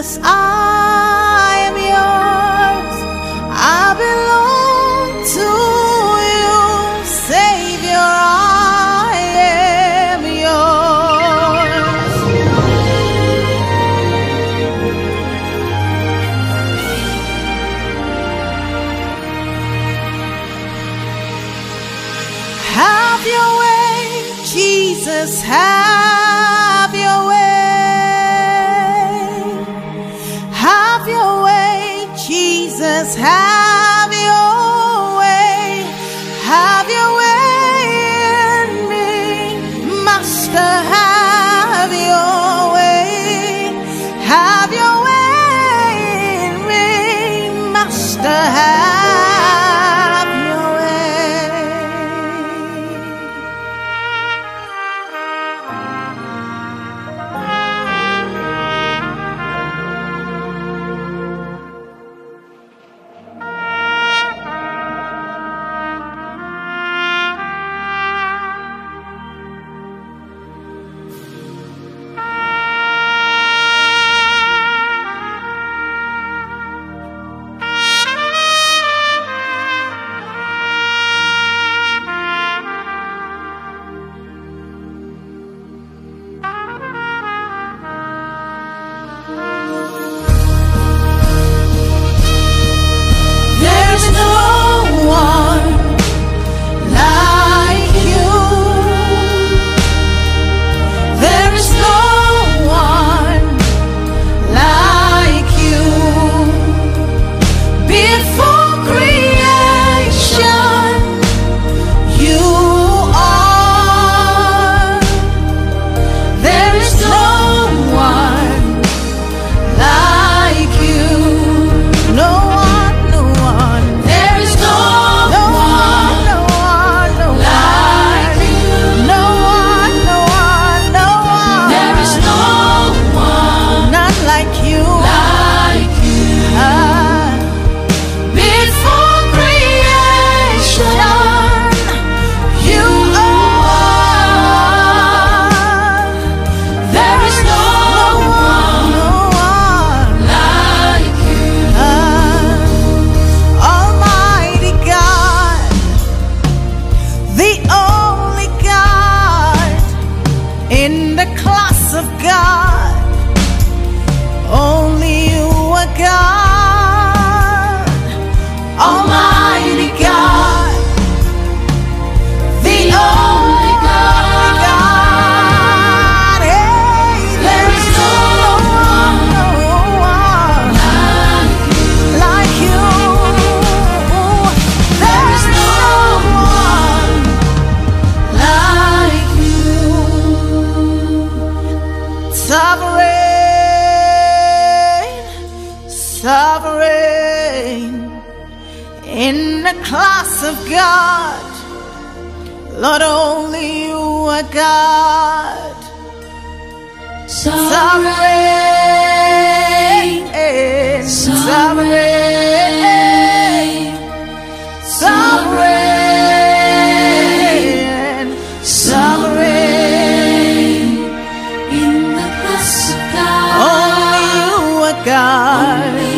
Jesus, I am yours. I belong to you, Savior. I am yours. Have your way, Jesus, have your way. Have your way, Jesus, have your way. Have your way in me, Master, have your way. Have your way in me, Master, have your way. In the class of God, only you are God, Almighty God, the only God. Hey, there is no one like you. There is no one like you. Sovereign, sovereign, in the class of God, Lord, only you are God. Sovereign, sovereign, sovereign, sovereign, in the class of God, only you are God.